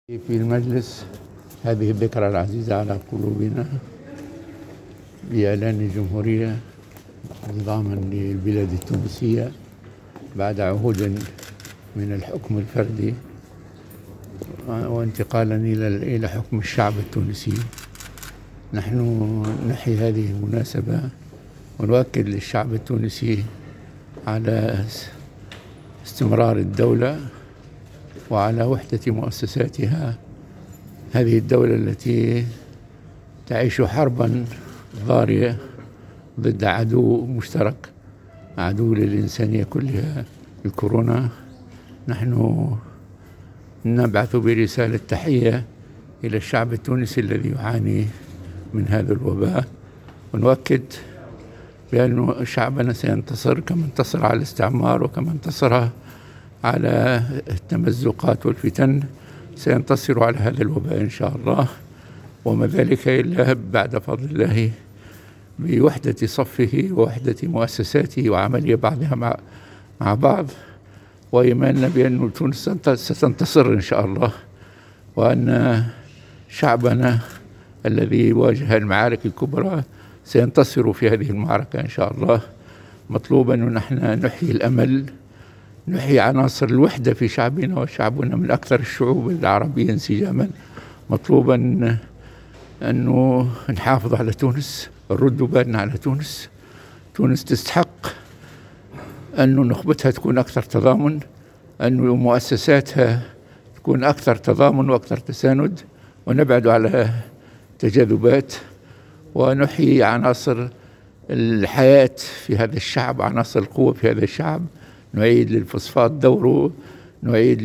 في المجلس هذه الذكرى العزيزة على قلوبنا بإعلان الجمهورية نظاما للبلاد التونسية بعد عهود من الحكم الفردي وانتقالا إلى حكم الشعب التونسي. نحن نحيي هذه المناسبة ونؤكد للشعب التونسي على استمرار الدولة وعلى وحدة مؤسساتها، هذه الدولة التي تعيش حربا ضارية ضد عدو مشترك، عدو للإنسانية كلها، الكورونا. نحن نبعث برسالة تحية إلى الشعب التونسي الذي يعاني من هذا الوباء، ونؤكد بأن شعبنا سينتصر كما انتصر على الاستعمار وكما انتصر على التمزقات والفتن، سينتصر على هذا الوباء إن شاء الله، وما ذلك إلا بعد فضل الله بوحدة صفه ووحدة مؤسساته وعملية بعضها مع بعض، وإيماننا بأن تونس ستنتصر إن شاء الله، وأن شعبنا الذي واجه المعارك الكبرى سينتصر في هذه المعركة إن شاء الله. مطلوب أن نحن نحيي الأمل، نحيي عناصر الوحدة في شعبنا، وشعبنا من أكثر الشعوب العربية انسجاما. مطلوبا أنه نحافظ على تونس، نرد بالنا على تونس. تونس تستحق أن نخبتها تكون أكثر تضامن، أن مؤسساتها تكون أكثر تضامن وأكثر تساند، ونبعد على تجاذبات، ونحيي عناصر الحياة في هذا الشعب، عناصر القوة في هذا الشعب. نعيد للفوسفات دوره، نعيد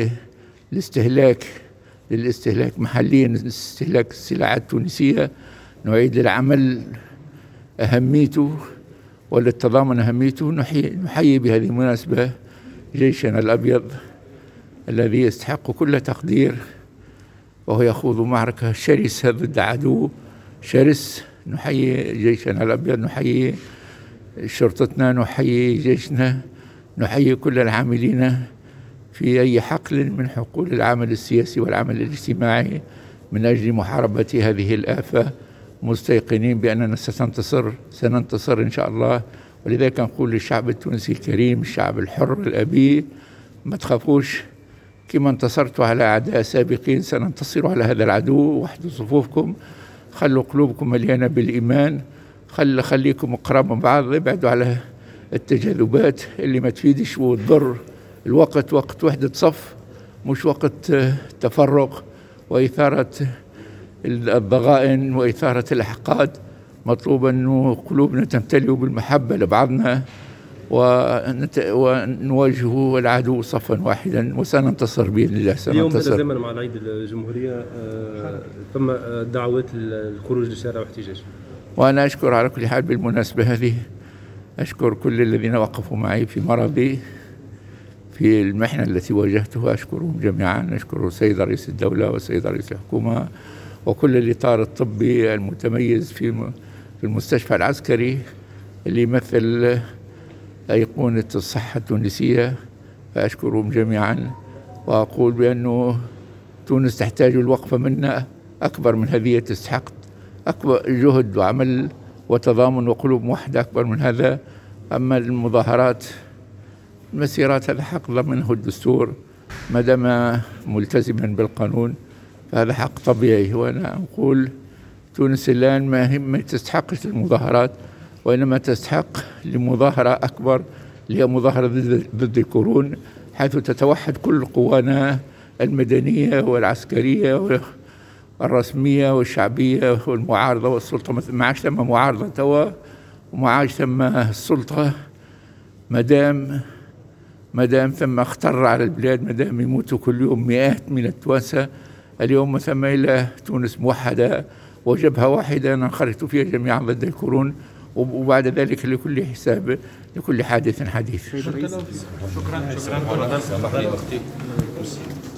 للاستهلاك محليا، استهلاك السلع التونسية، نعيد للعمل أهميته وللتضامن أهميته. نحيي بهذه المناسبة جيشنا الأبيض الذي يستحق كل تقدير، وهو يخوض معركة شرسة ضد عدو شرس. نحيي جيشنا الأبيض، نحيي شرطتنا، نحيي جيشنا، نحيي كل العاملين في أي حقل من حقول العمل السياسي والعمل الاجتماعي من أجل محاربة هذه الآفة، مستيقنين بأننا سننتصر إن شاء الله. ولذلك نقول للشعب التونسي الكريم، الشعب الحر الأبي، ما تخافوش، كما انتصرتوا على أعداء سابقين سننتصر على هذا العدو. وحدوا صفوفكم، خلوا قلوبكم مليانة بالإيمان، خليكم قراب من بعض، ابعدوا على التجاذبات اللي ما تفيدش وتضر. الوقت وقت وحدة صف، مش وقت تفرق وإثارة الضغائن وإثارة الأحقاد. مطلوب أن قلوبنا تمتلئ بالمحبة لبعضنا، ونواجه العدو صفا واحدا، وسننتصر بإذن الله. اليوم هذا زمن مع العيد الجمهورية، ثم دعوات الخروج للشارع واحتجاج، وأنا أشكر على كل حال بالمناسبة هذه، أشكر كل الذين وقفوا معي في مرضي في المحنة التي واجهتها، أشكرهم جميعا. أشكر سيد رئيس الدولة وسيد رئيس الحكومة وكل الإطار الطبي المتميز في المستشفى العسكري اللي يمثل أيقونة الصحة التونسية، فأشكرهم جميعا. وأقول بأنه تونس تحتاج الوقفة منا أكبر من هذه، تستحق أكبر جهد وعمل وتضامن وقلوب موحدة أكبر من هذا. أما المظاهرات، المسيرات، هذا حق ضمنه الدستور ما دام ملتزما بالقانون، فهذا حق طبيعي. وأنا أقول تونس الآن ما تستحقش المظاهرات، وإنما تستحق لمظاهرة أكبر، اللي هي مظاهرة ضد الكورونا، حيث تتوحد كل قوانا المدنية والعسكرية والرسمية والشعبية والمعارضة والسلطة. ما عادش ثم معارضة توا، وما عادش ثم السلطة، ما دام ثم خطر على البلاد، ما دام يموتوا كل يوم مئات من التوانسة. اليوم ثم إلى تونس موحدة وجبهة واحدة ننخرط فيها جميعا ضد الكورونا، وبعد ذلك لكل حساب، لكل حادث حديث. شكرا.